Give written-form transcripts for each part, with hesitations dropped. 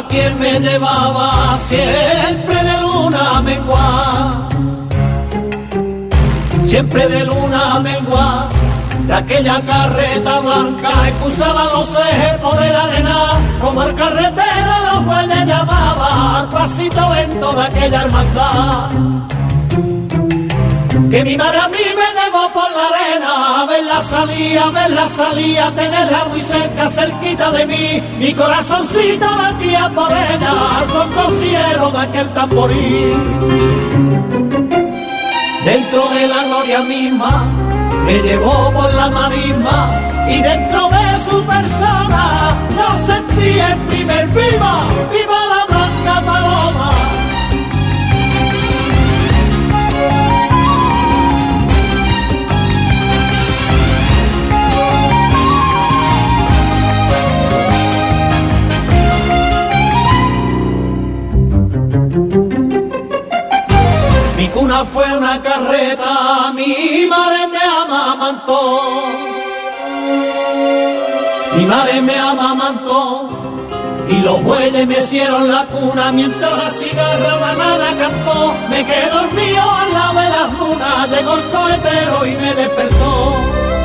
quien me llevaba siempre de luna menguá, siempre de luna menguá, de aquella carreta blanca excusaba los ejes por el arenal, como el carretero los bueyes llamaba al pasito lento de aquella hermandad. Que mi madre a mí me llevó por la arena, a verla salía, tenerla muy cerca, cerquita de mí, mi corazoncito latía por ella, al son rociero de aquel tamboril. Dentro de la gloria misma, me llevó por la marisma, y dentro de su persona, yo sentí el primer viva, viva la blanca paloma. Mi cuna fue una carreta, mi madre me amamantó. Mi madre me amamantó y los bueyes me hicieron la cuna mientras la cigarra la nana cantó. Me quedé dormido al lado de las lunas, llegó el cohetero y me despertó.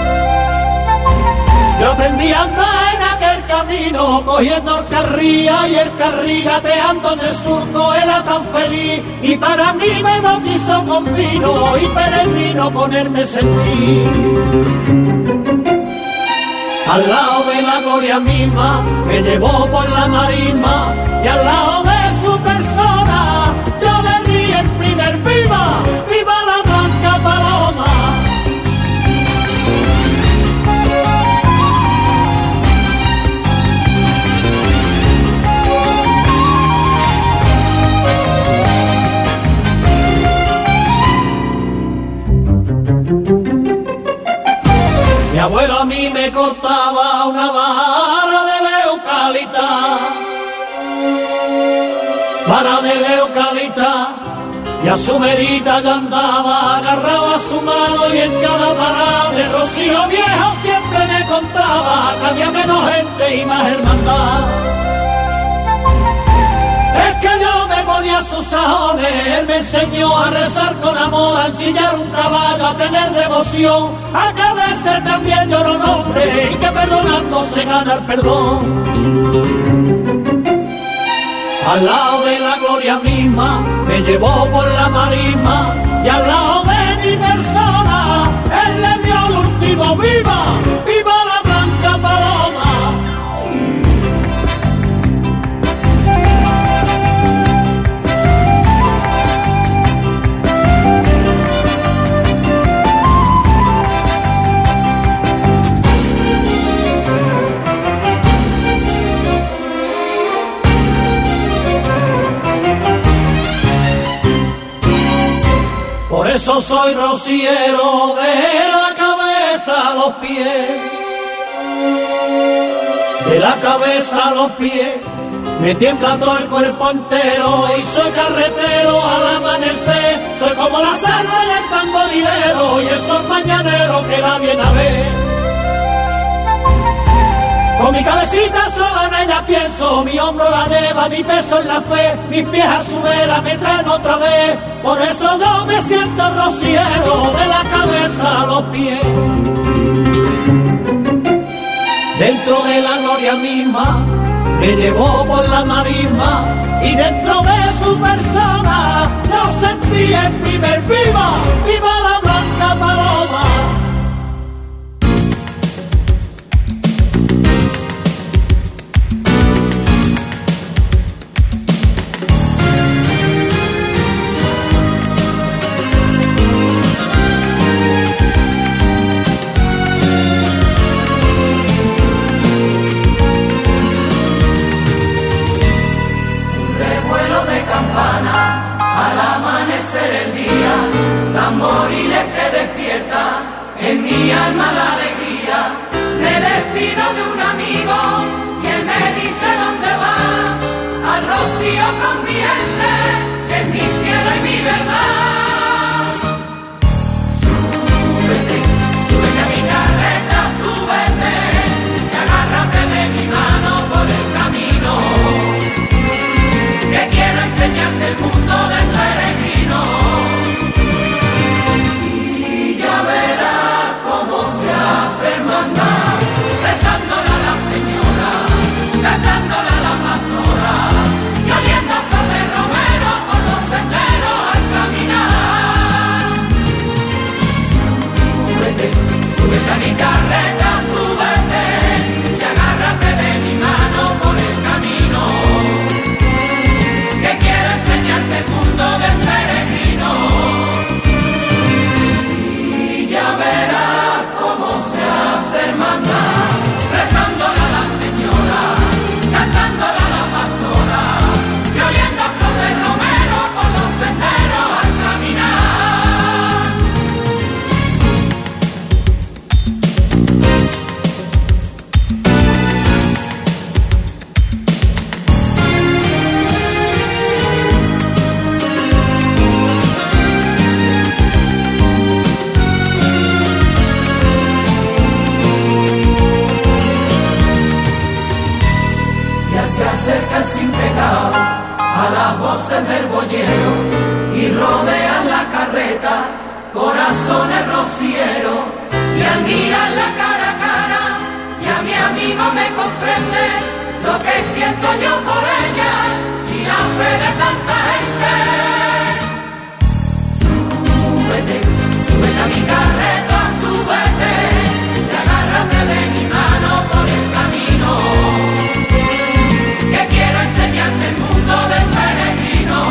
Yo aprendí a andar en aquel camino, cogiendo el carrilla y el carril gateando en el surco, era tan feliz. Y para mí me bautizó con vino y peregrino ponerme sentí. Al lado de la gloria misma, me llevó por la marisma, y al lado de su persona, yo le di el primer viva, viva la blanca paloma. Mi abuelo a mí me cortaba una vara de eucalipta, y a su verita yo andaba, agarraba su mano y en cada parada de rocío viejo siempre me contaba que había menos gente y más hermandad. Es que yo me ponía sus sajones, él me enseñó a rezar con amor, a ensillar un caballo, a tener devoción, a que a veces también lloro nombre y que perdonando se gana el perdón. Al lado de la gloria misma, me llevó por la marisma, y al lado de mi persona, él le dio el último viva, viva la blanca paloma. Por eso soy rociero de la cabeza a los pies, de la cabeza a los pies, me tiembla todo el cuerpo entero y soy carretero al amanecer, soy como la sarna del tamborilero y el sol mañanero que la viene a ver. Con mi cabecita sola en ella pienso, mi hombro la lleva, mi peso en la fe, mis pies a su vera me traen otra vez. Por eso yo me siento rociero de la cabeza a los pies. Dentro de la gloria misma, me llevó por la marisma, y dentro de su persona, yo sentí el primer viva, viva la blanca paloma. Tamboriles que despiertan en mi alma la alegría. Me despido de un amigo y él me dice dónde va. Al rocío con mi gente, que es mi cielo y mi verdad. Súbete, súbete a mi carreta, súbete, y agárrate de mi mano por el camino. y rodean la carreta corazones rocieros, y al mirarla cara a cara ya mi amigo me comprende lo que siento yo por ella y la fe de tanta gente. Súbete, súbete a mi carreta, súbete, y agárrate de mi mano por el camino, que quiero enseñarte el mundo del peregrino.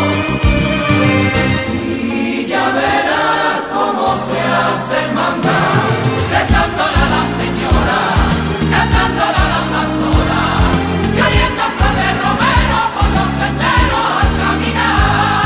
Y ya verás cómo se hace el mandar, rezándola a la señora, cantándola a la pastora, y oliendo flor de romero por los senderos al caminar.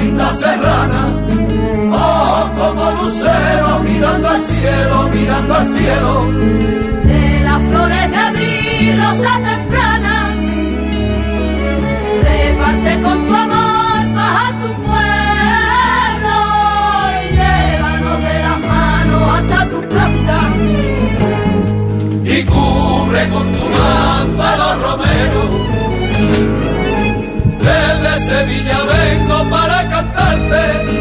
linda serrana, oh, como lucero mirando al cielo, mirando al cielo. De las flores de abril, rosa temprana, reparte con tu amor paz a tu pueblo y llévanos de las manos hasta tu planta. Y cubre con tu manto a los romeros. Desde Sevilla vengo para cantarte,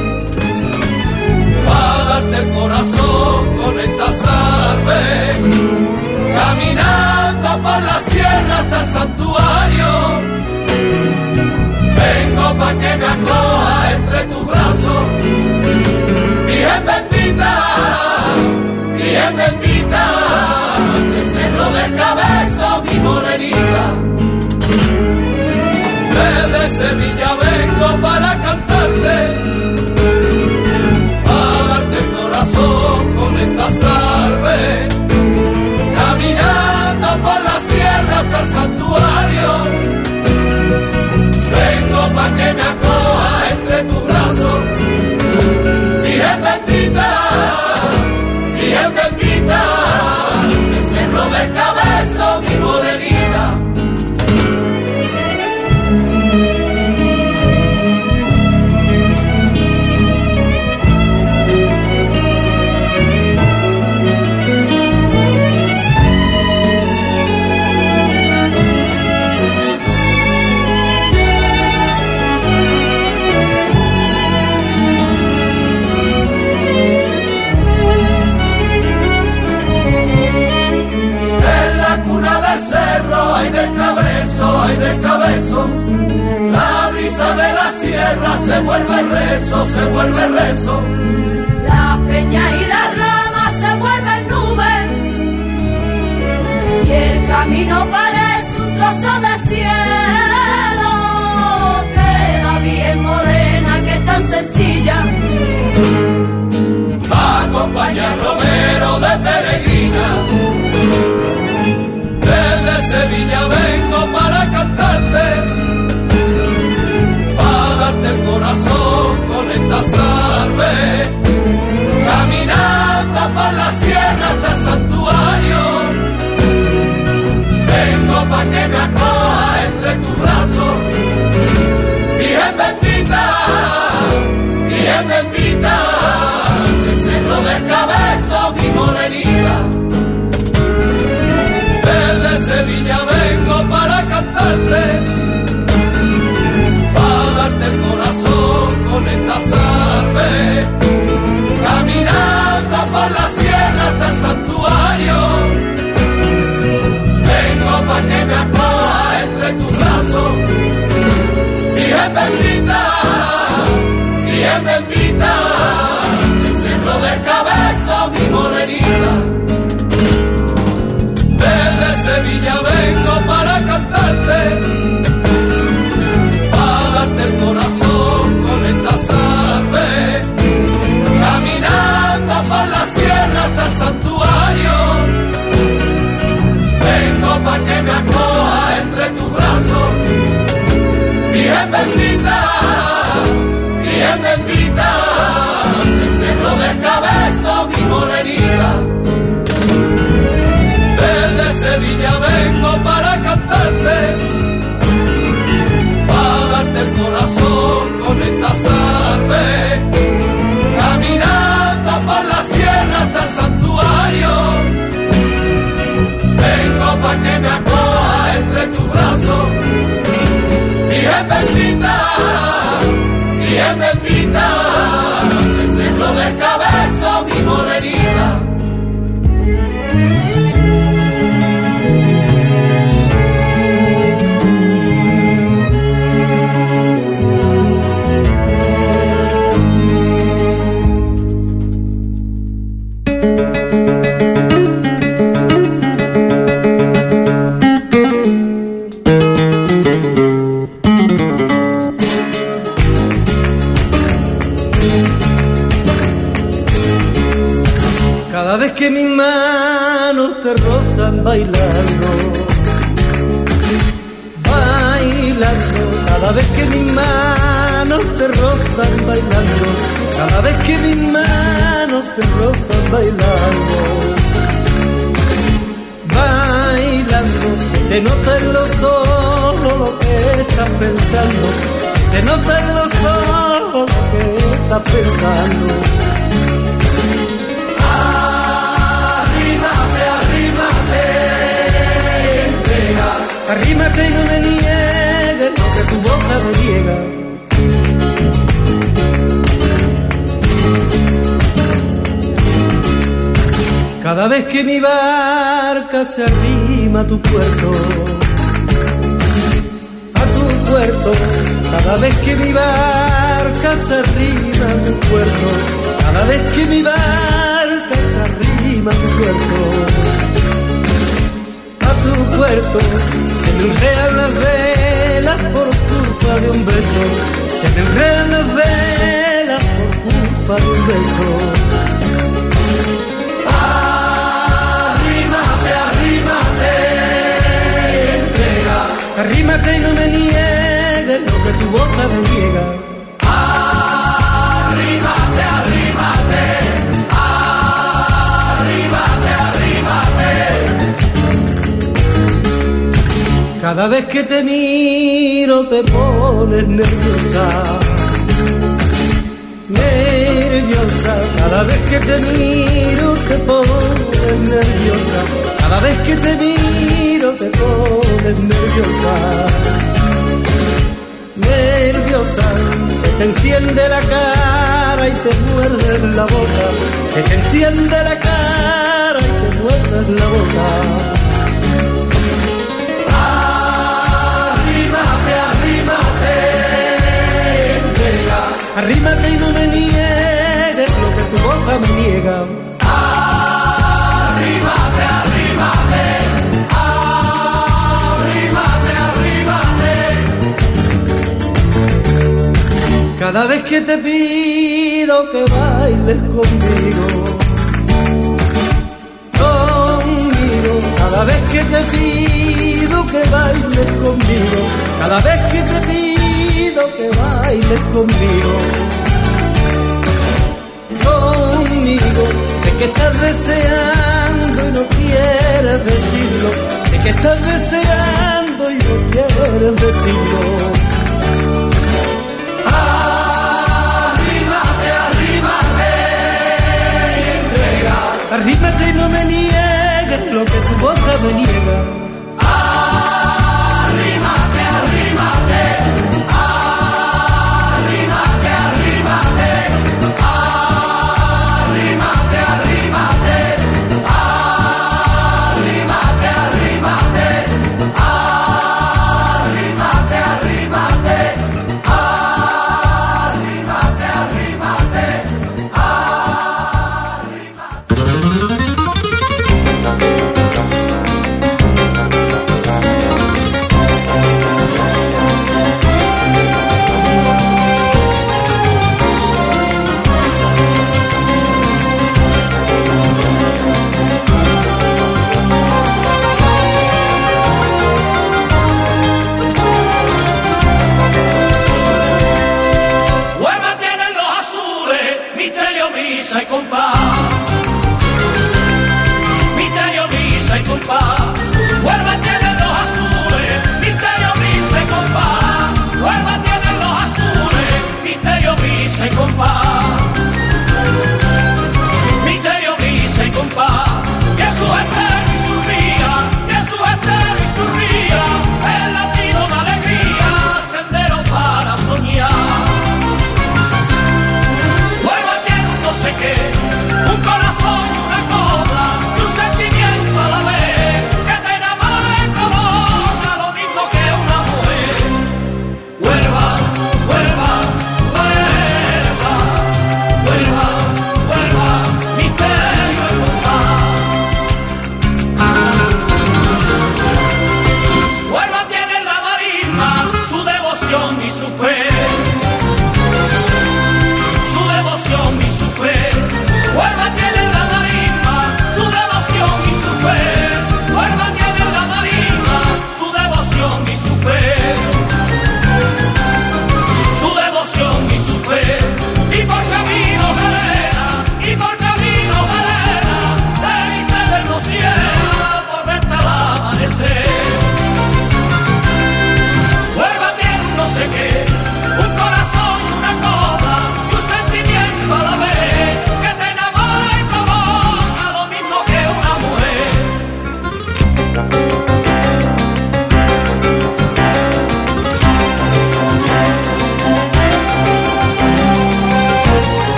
para darte el corazón con esta salve. Caminando por la sierra hasta el santuario, vengo pa' que me acoja entre tus brazos. Virgen bendita, Virgen bendita, el Cerro del Cabezo, mi morenita. Desde Sevilla vengo para cantarte, para darte el corazón con esta salve. Caminando por la sierra hasta el santuario, vengo pa' que me acoja entre tus brazos. Virgen bendita, Virgen bendita, el Cerro del Cabezo, mi morenita. Ay del Cabezo, ay del Cabezo, la brisa de la sierra se vuelve rezo, se vuelve rezo. La peña y las ramas se vuelven nubes y el camino parece un trozo de cielo. Queda bien morena, que es tan sencilla. Acompaña al romero de peregrina. Desde Sevilla vengo para cantarte, para darte el corazón con esta salve. Caminando por la sierra hasta el santuario, vengo pa' que me acoja entre tus brazos. Virgen bendita, Virgen bendita, el Cerro del Cabezo, mi morenita. Desde Sevilla vengo para cantarte, para darte el corazón con esta salve. Caminando por la sierra hasta el santuario, vengo pa' que me acoja entre tus brazos. Virgen bendita, Virgen bendita, el Cerro del Cabezo, mi morenita. Desde Sevilla vengo para cantarte, para darte el corazón con esta salve. Caminando por la sierra hasta el santuario, vengo pa' que me acoja entre tus brazos. Virgen bendita, Virgen bendita, el Cerro del Cabezo, mi morenita. Desde Sevilla vengo para cantarte, para darte el corazón con esta salve. Caminando por la sierra hasta el santuario, vengo pa' que me acoja entre tus brazos. Virgen bendita, Virgen bendita, el Cerro del Cabezo, mi morenita. Cada vez que mis manos te rozan bailando, bailo bailando, cada vez que mis manos te rozan bailando, cada vez que mis manos te rozan bailando. Bailando, se te nota en los ojos lo que estás pensando, se te nota en los ojos lo que estás pensando. Arrímate, arrímate, entrega. Arrímate y no me niegues lo que tu boca me niega. Cada vez que mi barca se arrima a tu puerto, cada vez que mi barca se arrima a tu puerto, cada vez que mi barca se arrima a tu puerto, se me enredan las velas por culpa de un beso, se me enredan las velas por culpa de un beso. Arrímate y no me niegues lo que tu boca me niega. Arrímate, arrímate, arrímate, arrímate. Cada vez que te miro te pones nerviosa, nerviosa. Cada vez que te miro te pones nerviosa, cada vez que te miro te pones nerviosa, nerviosa. Se te enciende la cara y te muerdes la boca, se te enciende la cara y te muerdes la boca. Arrímate, arrímate, entrega. Arrímate y no me niegues lo que tu boca me niega. Arrímate, arrímate, arrímate, arrímate. Cada vez que te pido que bailes conmigo, conmigo. Cada vez que te pido que bailes conmigo, cada vez que te pido que bailes conmigo, conmigo. Sé que estás deseando y no quieres decirlo, sé que estás deseando y no quieres decirlo. Arrímate, arrímate y entrega. Arrímate y no me niegues lo que tu boca me niega. Arrímate, arrímate, arrímate, arrímate, arrímate, arrímate, arrímate, arrímate, arrímate, arrímate, arrímate, arrímate, Huelva tienen los azules, misterio, misa y compás. Misterio, misa y compás. Huelva tienen los azules, misterio, misa y compás. Huelva tienen los azules, misterio, misa y compás. Misterio, misa y compás. Jesús estero y su ría, Jesús estero y su ría. El latido de alegría, sendero para soñar. Huelva tiene un no sé qué, un corazón y una cobra, y un sentimiento a la vez, que te enamora y provoca lo mismo que una mujer. Huelva, Huelva, Huelva.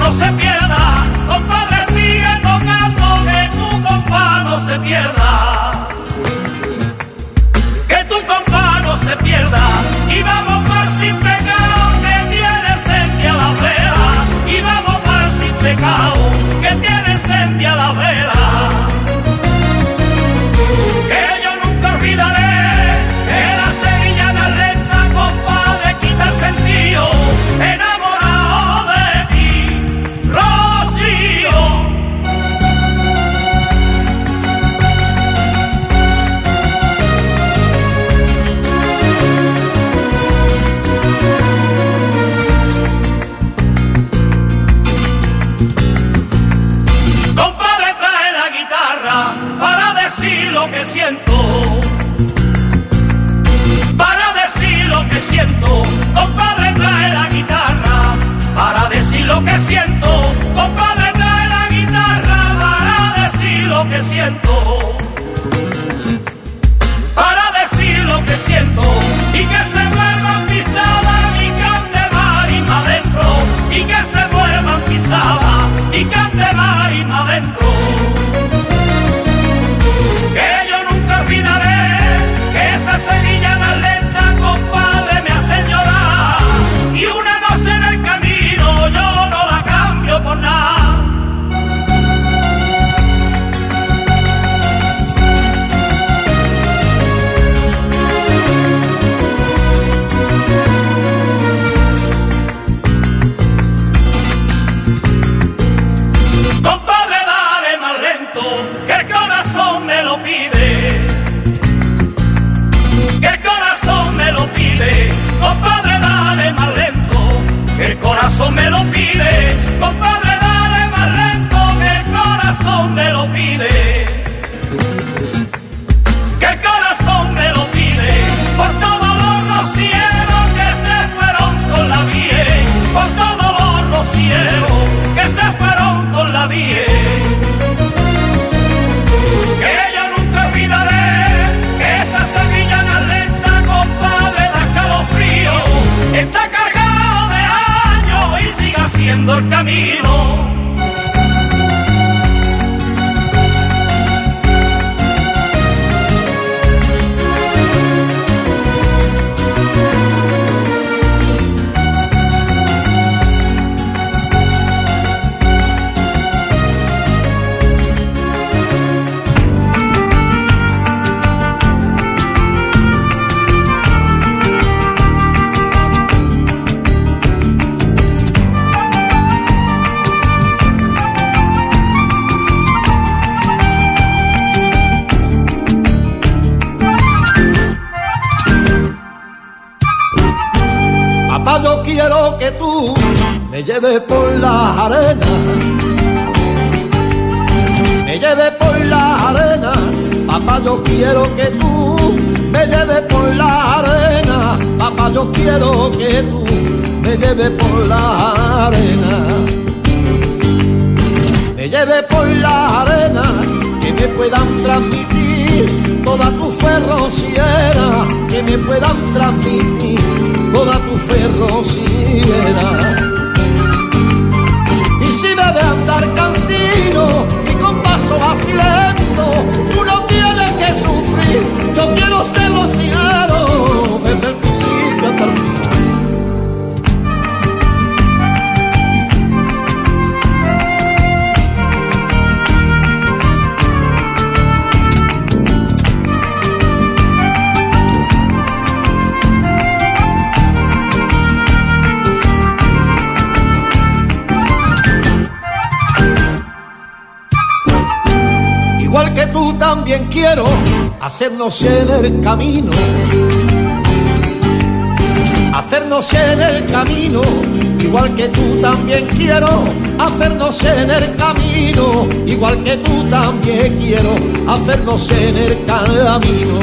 no se pierda, compadre, sigue tocando, que tu compa no se pierda. Que tu compa no se pierda, y vamos par sin pecado, que tiene encendida la vela, y vamos par sin pecado, que tiene encendida la vela. Que yo nunca olvidaré que la sevillana lenta, compadre, quita el sentido, enamorado de ti, Rocío. Compadre, trae la guitarra para decir lo que siento, para decir lo que siento. Compadre, trae la guitarra para decir lo que siento. Compadre, trae la guitarra para decir lo que siento, para decir lo que siento, y que se vuelvan pisadas y cante marisma adentro, y que se vuelvan pisadas y cante marisma adentro. Que yo nunca olvidaré que esa sevillana lenta, compadre, me hace llorar, y una noche en el camino yo no la cambio por nada. Compadre, dale más lento, que el corazón me lo pide, que el corazón me lo pide. Compadre, dale más lento, que el corazón me lo pide. Compadre, dale más lento, que el corazón me lo pide, que el corazón me lo pide. Por todos los rocieros que se fueron con la vie, por todos los rocieros que se fueron con la vie. Que yo nunca olvidaré que esa sevillana lenta, compadre, da escalofrío, está cargado de años y sigue haciendo el camino. Papá, yo quiero que tú me lleves por las arenas, me lleves por las arenas. Papá, yo quiero que tú me lleves por las arenas. Papá, yo quiero que tú me lleves por las arenas, me lleves por las arenas, que me puedan transmitir toda tu fe rociera, que me puedan transmitir toda tu fe rociera. Y si me ve andar cansino y con paso vacilento, tú no tienes que sufrir, yo quiero ser rociero desde el principio hasta el final. Igual que tú también quiero hacernos en el camino, hacernos en el camino. Igual que tú también quiero hacernos en el camino, igual que tú también quiero hacernos en el camino.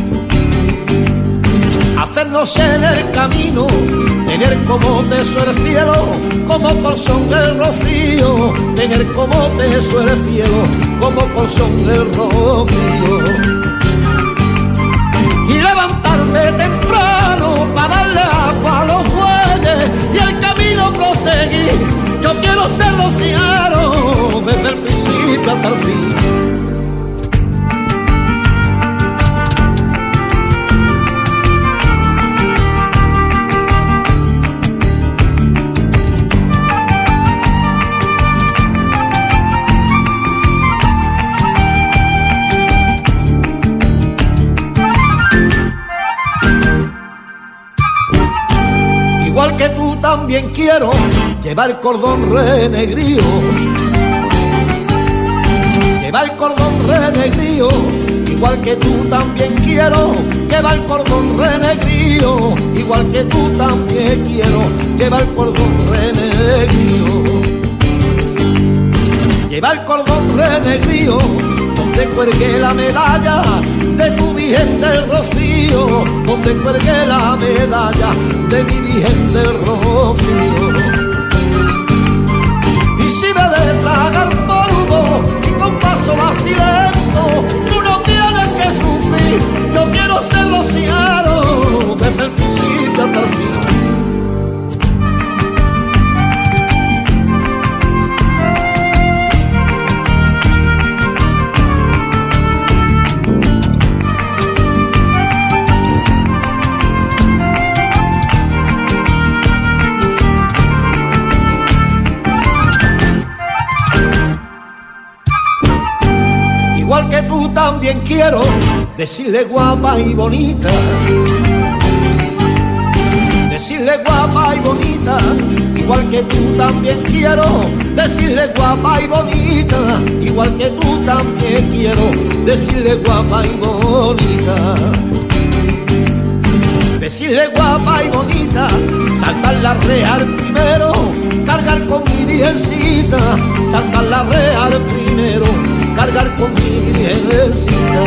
Hacernos en el camino, tener como teso el cielo, como colchón el rocío, tener como teso el cielo, como colchón el rocío. Y levantarme temprano para darle agua a los bueyes y el camino proseguir. Yo quiero ser igual que tú también quiero llevar cordón renegrío. Llevar cordón renegrío, igual que tú también quiero llevar cordón renegrío, igual que tú también quiero llevar cordón renegrío. Llevar cordón renegrío, donde cuelgue la medalla de tu Virgen del Rocío, donde cuelgue la medalla de mi Virgen del Rocío. Y si me de tragar polvo y con paso vacilento, tú no tienes que sufrir, yo quiero ser rociero desde el principio hasta el fin. Igual que tú también quiero decirle guapa y bonita, decirle guapa y bonita, igual que tú también quiero decirle guapa y bonita, igual que tú también quiero decirle guapa y bonita. Decirle guapa y bonita, saltar la real primero, cargar con mi virgencita, saltar la real primero, cargar con mi virgencita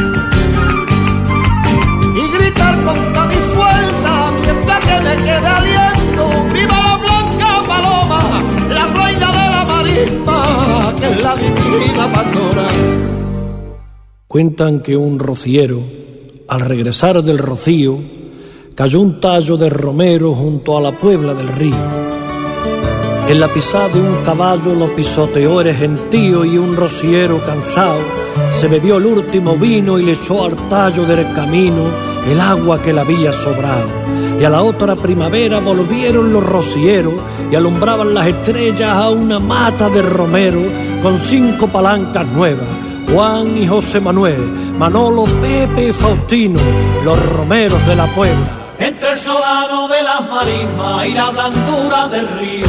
y gritar con toda mi fuerza mientras que me quede aliento: ¡viva la blanca paloma, la reina de la marisma, que es la divina pastora! Cuentan que un rociero, al regresar del rocío, cayó un tallo de romero junto a la puebla del río. En la pisada de un caballo lo pisoteó el gentío y un rociero cansado se bebió el último vino y le echó al tallo del camino el agua que le había sobrado. Y a la otra primavera volvieron los rocieros y alumbraban las estrellas a una mata de romero con 5 palancas nuevas: Juan y José Manuel, Manolo, Pepe y Faustino, los romeros de la Puebla. Entre el solano de las marismas y la blandura del río,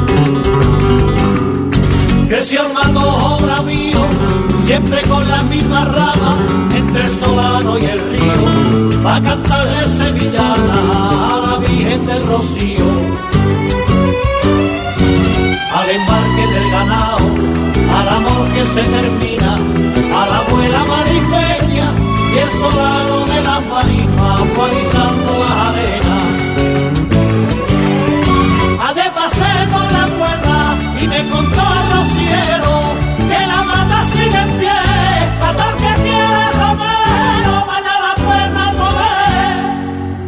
creció el matojo bravío, siempre con las mismas ramas, entre el solano y el río, va a cantarle sevillana a la Virgen del Rocío. Al embarque del ganado, al amor que se termina, a la abuela marismeña y el solano de las marismas fue alisando las arenas. A de pasé con la cuerda y me contó el rociero que la mata sigue en pie, pa' todo el que quiere romero, vaya a la cuerda a comer.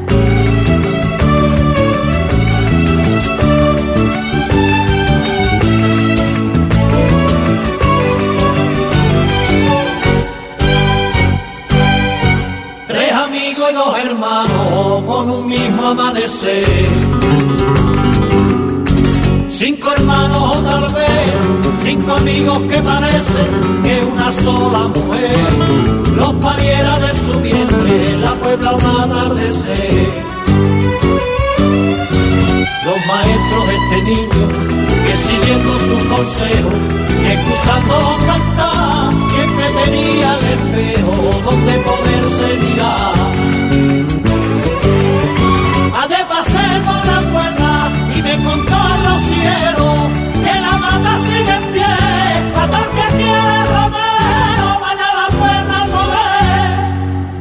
Tres amigos y 2 hermanos con un mismo amanecer, 5 hermanos o tal vez 5 amigos que parecen que una sola mujer los pariera de su vientre en la Puebla un atardecer. Los maestros de este niño que siguiendo sus consejos y escuchándolo cantar siempre tenía el espejo donde poderse mirar. A de pasé con la cuerda y me contó el rociero que la mata sigue en pie, pa' todo el que quiere romero, vaya a la cuerda a comer.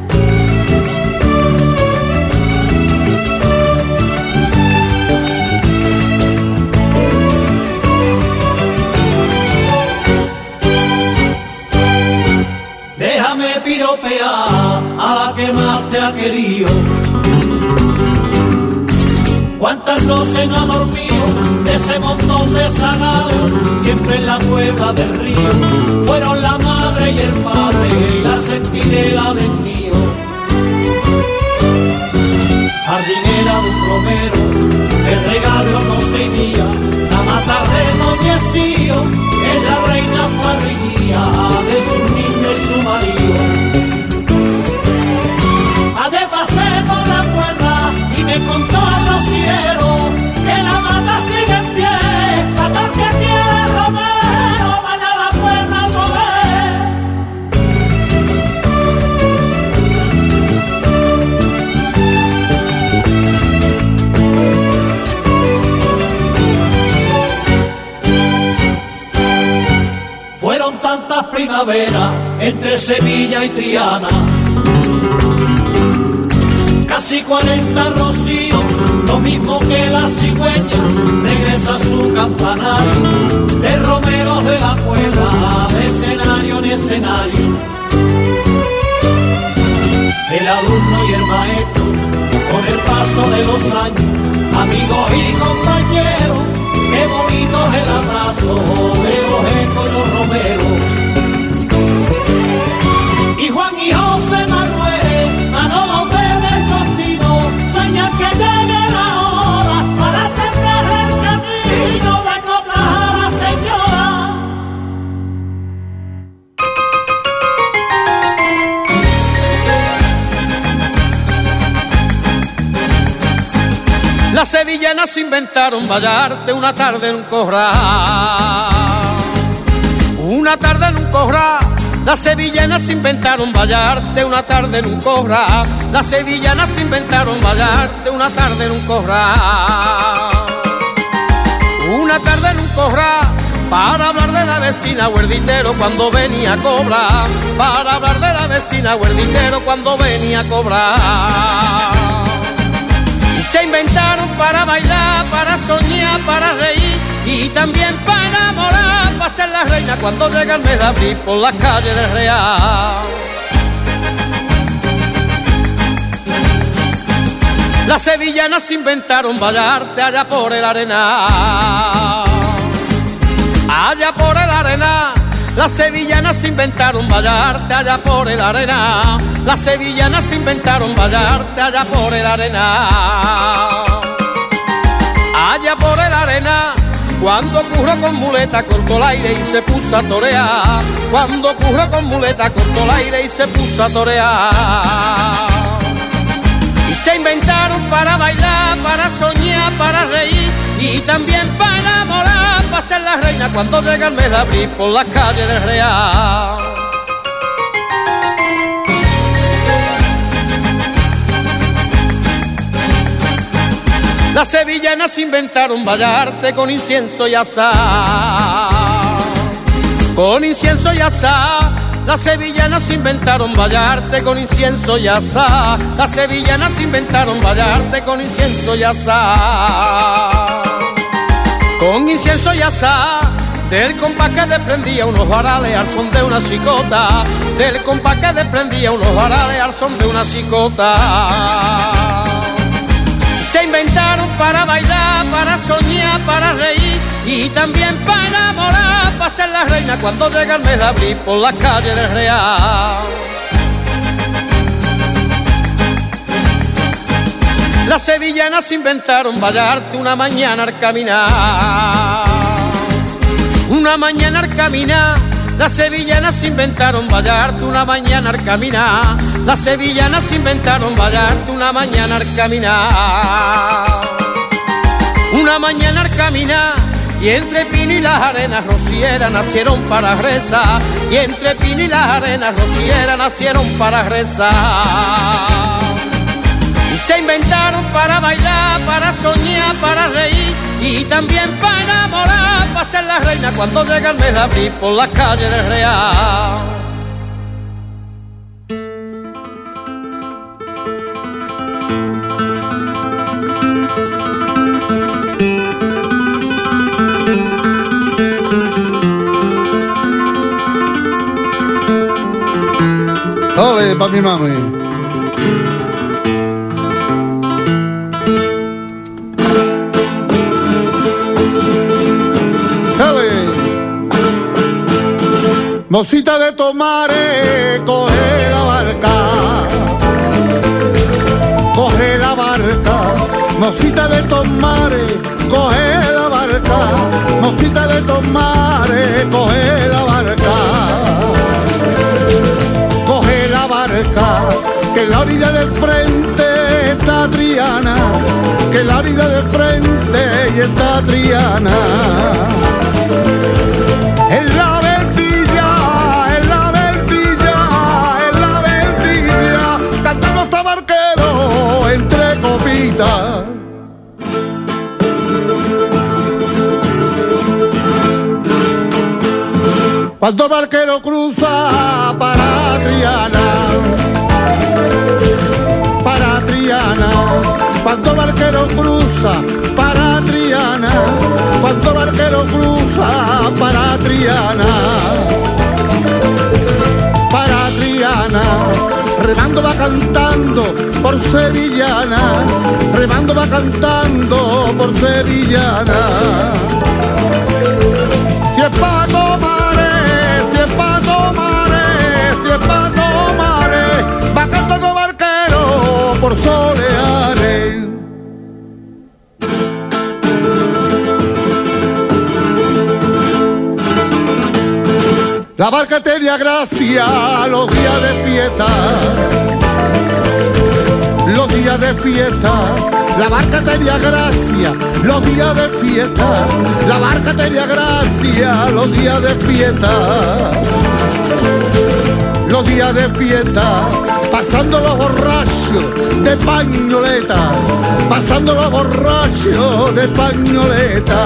Déjame piropear a la que más te ha querido. Cuántas noches no ha dormido de ese montón de zagales, siempre en la Puebla del río, fueron la madre y el padre y la centinela del nido. Jardinera de un romero, el regalo no se iría, la mata renoñecío, es la reina parrilla de su niño y su marido. A de pasé con la cuerda y me contó el rociero Talavera, entre Sevilla y Triana. Casi 40 rocíos, lo mismo que la cigüeña, regresa a su campanario, de romeros de la puebla, de escenario en escenario. El alumno y el maestro, con el paso de los años, amigos y compañeros, qué bonito es el abrazo de los ecos y los romeros. Y Juan y José Manuel, Manolo Pérez Costino, sueñan que llegue la hora para sembrar el camino de coplas a la señora. Las sevillanas inventaron bailarte una tarde en un corral. Una tarde en un corral. Las sevillanas inventaron bailarte una tarde en un corral. Las sevillanas inventaron bailarte una tarde en un corral. Una tarde en un corral para hablar de la vecina Huerditero cuando venía a cobrar. Para hablar de la vecina Huerditero cuando venía a cobrar. Y se inventaron para bailar, para soñar, para reír y también para enamorar, para ser la reina cuando llega el mes de abril por las calles del Real. Las sevillanas inventaron bailarte allá por el Arenal. Allá por el Arenal. Las sevillanas inventaron bailarte allá por el Arenal. Las sevillanas inventaron bailarte allá por el Arenal. Allá por el Arenal, cuando curró con muleta cortó el aire y se puso a torear. Cuando curró con muleta cortó el aire y se puso a torear. Y se inventaron para bailar, para soñar, para reír y también para enamorar, para ser la reina cuando llega el mes de abril por las calles del Real. Las sevillanas inventaron bailarte con incienso y azar. Con incienso y azar. Las sevillanas inventaron bailarte con incienso y azar. Las sevillanas inventaron bailarte con incienso y azar. Con incienso y azar. Del compás que desprendía unos varales al son de una chicota. Del compás que desprendía unos varales al son de una chicota. Se inventaron para bailar, para soñar, para reír y también para enamorar, para ser la reina cuando llega el mes de abril por las calles del Real. Las sevillanas inventaron bailarte una mañana al caminar. Una mañana al caminar. Las sevillanas inventaron bailarte una mañana al caminar. Las sevillanas inventaron bailarte una mañana al caminar. Una mañana al caminar. Y entre Pino y las arenas rocieras nacieron para rezar. Y entre Pino y las arenas rocieras nacieron para rezar. Y se inventaron para bailar, para soñar, para reír y también para enamorar, para ser la reina cuando llega el mes de abril por las calles del Real. Ole, pa' mi mami. Mosita de Tomares, coge la barca, coge la barca. Mosita de Tomares, coge la barca. Mosita de Tomares, coge la barca. Coge la barca, que en la orilla del frente está Triana, que en la orilla del frente y está Triana. En la cantando esta barquero entre copitas. Cuando el barquero cruza para Triana, cuando el barquero cruza para Triana, cuando el barquero cruza para Triana, remando va cantando por sevillana, remando va cantando por sevillana. Si es pa' tomare, si es pa' tomare, si es pa' tomare, va cantando barquero por Soleares. La barca tenía gracia los días de fiesta, los días de fiesta. La barca tenía gracia los días de fiesta, la barca tenía gracia los días de fiesta. Los días de fiesta, pasando los borrachos de pañoleta, pasando los borrachos de pañoleta.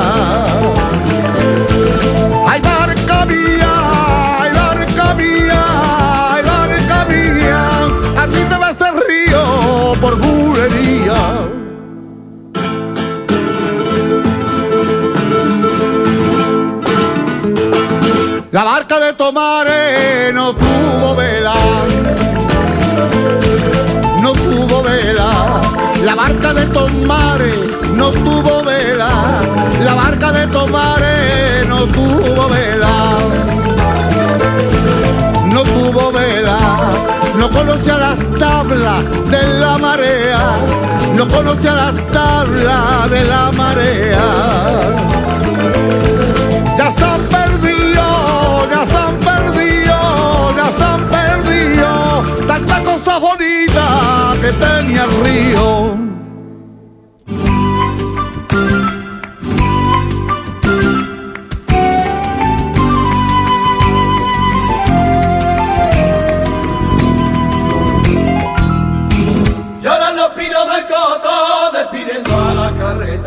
¡Ay, barca mía! ¡Ay, barca mía! ¡Ay, barca mía! A ti te vas el río por bulería. La barca de Tomares no tuvo vela, no tuvo vela. La barca de Tomares no tuvo vela, la barca de Tomares no tuvo vela, no tuvo vela. No conocía las tablas de la marea, no conocía las tablas de la marea. Ya se han perdido, ya se han perdido, ya se han perdido tantas cosas bonitas que tenía el río. Lloran los pinos del coto despidiendo a la carreta.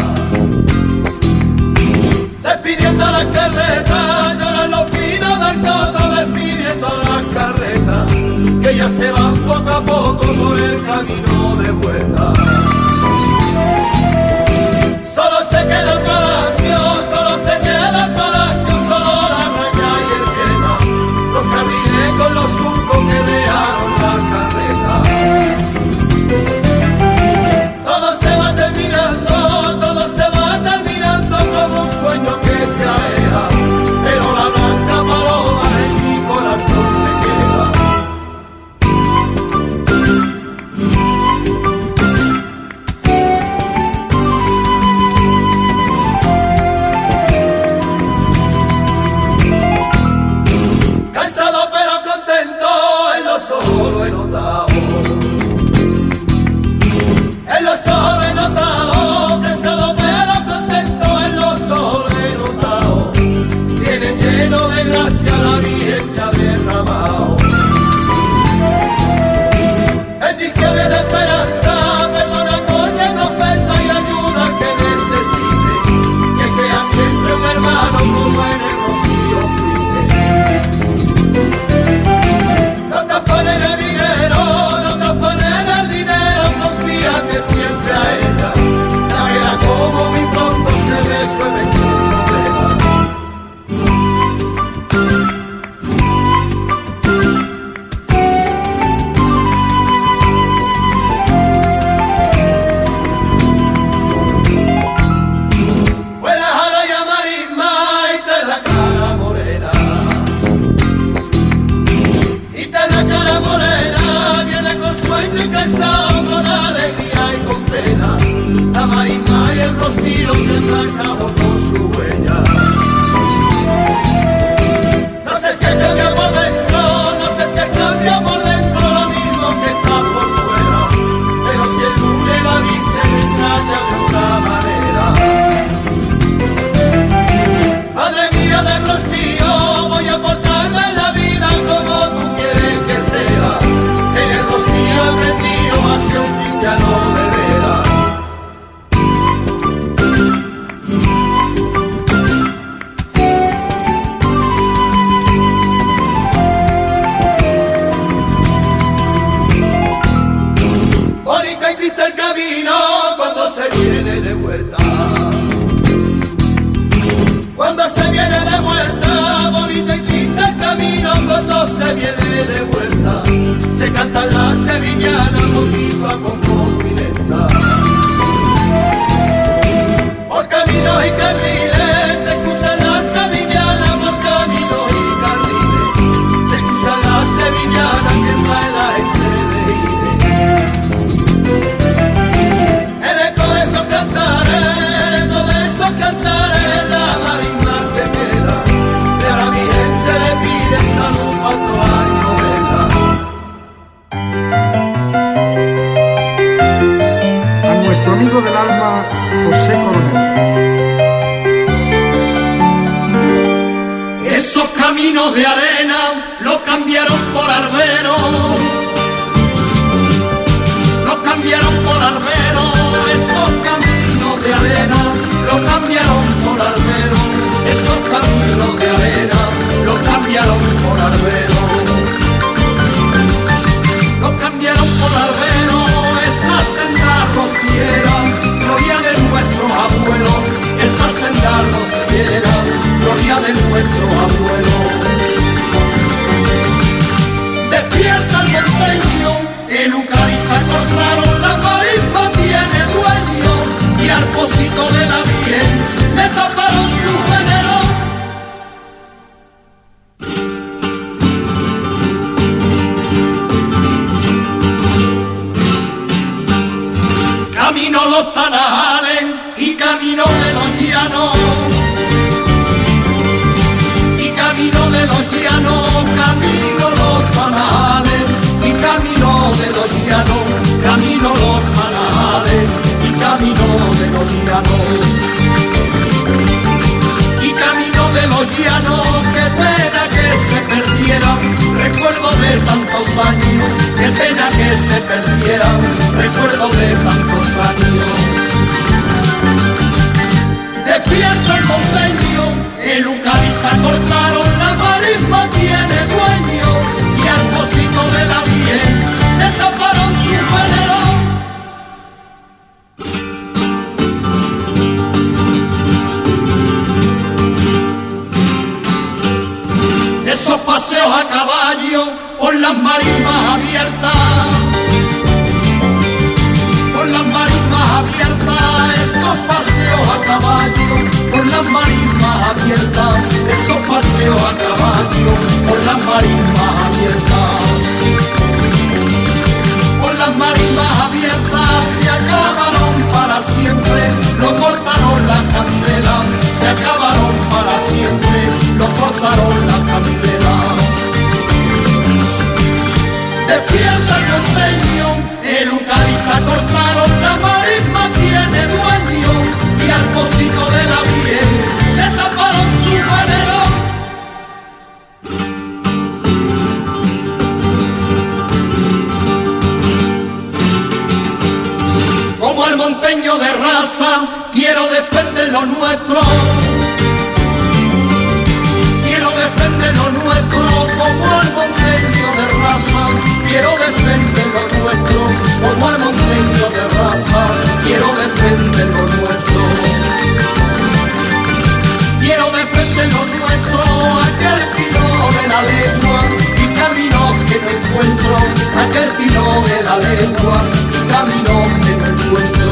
Despidiendo a la carreta, lloran los pinos del coto, despidiendo a la carreta, que ya se van poco a poco por el camino de vuelta. Solo se queda el palacio, solo se queda el palacio, solo la raya y el quema, los carriles con los surcos que dejaron la carreta. Todo se va terminando, todo se va terminando como un sueño que se aleja, pero la blanca paloma en mi corazón se queda. amigo del alma José Coronel. Esos caminos de arena los cambiaron por albero, los cambiaron por albero, esos caminos de arena los cambiaron por albero, esos caminos de arena los cambiaron por albero, los cambiaron por albero, esa senda rociera, gloria de nuestros abuelos, esa senda rociera, gloria de nuestros abuelos. Despierta el monteño, el eucalipto cortaron, la marisma tiene dueño, y al pocito de la Virgen le taparon su género. Camino los tanajales y camino de los llanos, y camino de los llanos, camino los tanajales, y camino de los llanos, camino los tanajales, y camino de los llanos, y camino de los llanos, qué pena que se perdieran, recuerdo de tantos años, qué pena que se perdieran, recuerdo de tantos años. Despierta el monteño, el eucalipto cortaron, la marisma tiene dueño, y al pocito de la Virgen le taparon su género. Esos paseos a caballo por las marismas abiertas, por las marismas abiertas, esos paseos a caballo por las marismas abiertas, esos paseos a caballo por las marismas abiertas, por las marismas abiertas se acabaron para siempre, lo cortaron las cancelas, se acabaron para siempre, lo cortaron las cancelas. Despierta el norteño, el eucalipto cortaron, la marisma tiene dueño, y al pocito de la Virgen le taparon su género. Como el monteño de raza, quiero defender lo nuestro, quiero defender lo nuestro, como el monteño de raza, quiero defender lo nuestro, como el monteño de raza, quiero defender lo nuestro, quiero defender lo nuestro, aquel filo de la lengua y camino que no encuentro, aquel filo de la lengua y camino que no encuentro.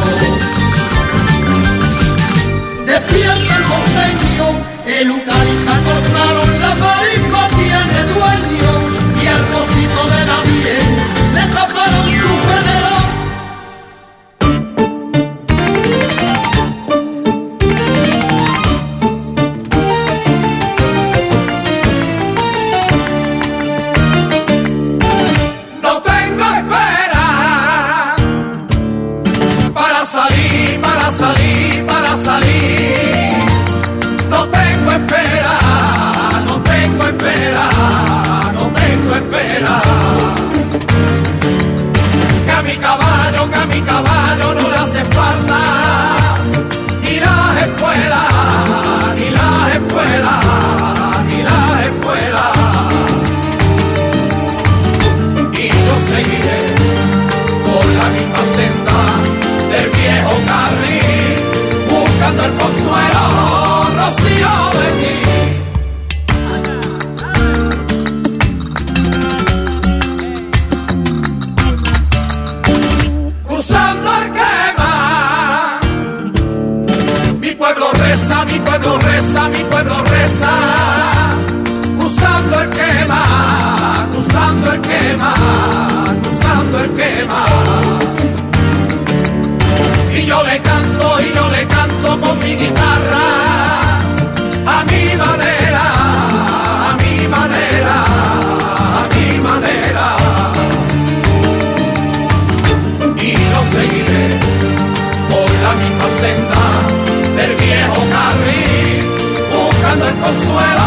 Despierta el monteño, el eucalipto cortaron, la marisma tiene dueño, y al pocito de la Virgen le taparon su género. No tengo esperanza consuelo